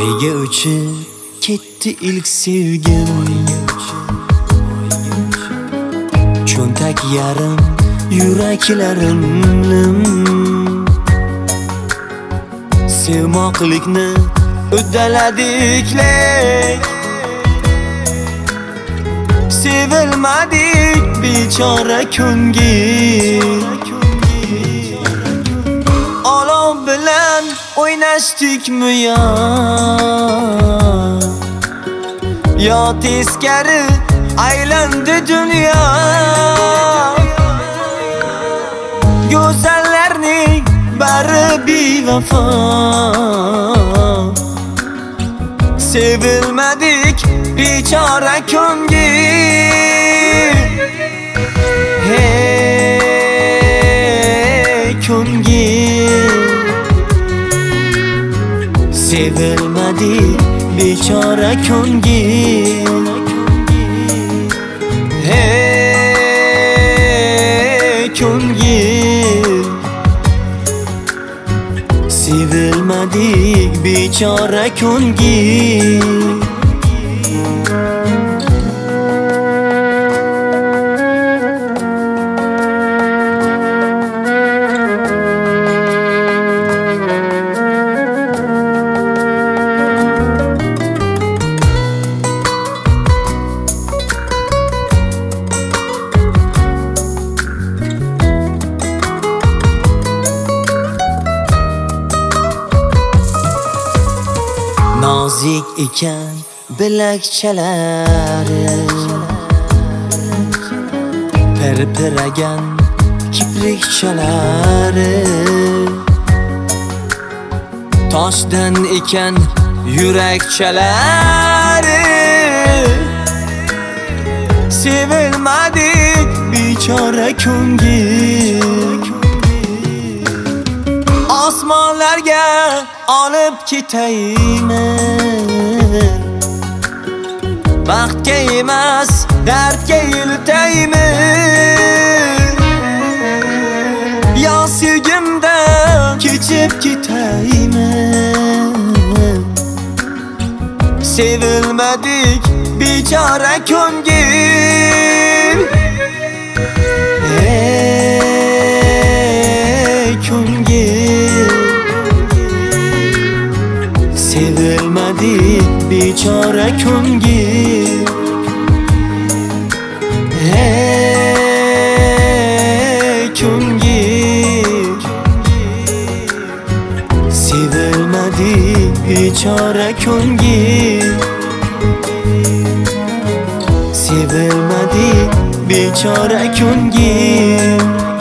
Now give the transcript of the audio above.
Oyga uchib ketdi ilk sevgim, cho'ntak yarim yuraklarimni sevmoqlikni uddaladik, sevilmadik bechora ko'ngil. Olov bilan o'ynashdikmi yo teskari aylandi dunyo. Go'zallarning bari bevafo, sevilmadik bechora ko'ngil. Hey ko'ngil, sevilmadik bechora ko'ngil. Hey ko'ngil, sevilmadik bechora ko'ngil. Nozik ekan bilakchalari, pirpiragan kiprikchalari, toshdan ekan yurakchalari. Sevilmadik bechora ko'ngil. Osmonlarga olib ketaymi, baxtga emas dardga eltaymi. Yo sevgimdan kechib ketaymi, sevilmadik bechora ko'ngil. Hey ko'ngil, sevilmadik bechora ko'ngil. Hey ko'ngil, sevilmadik bechora ko'ngil. Sevilmadik bechora ko'ngil.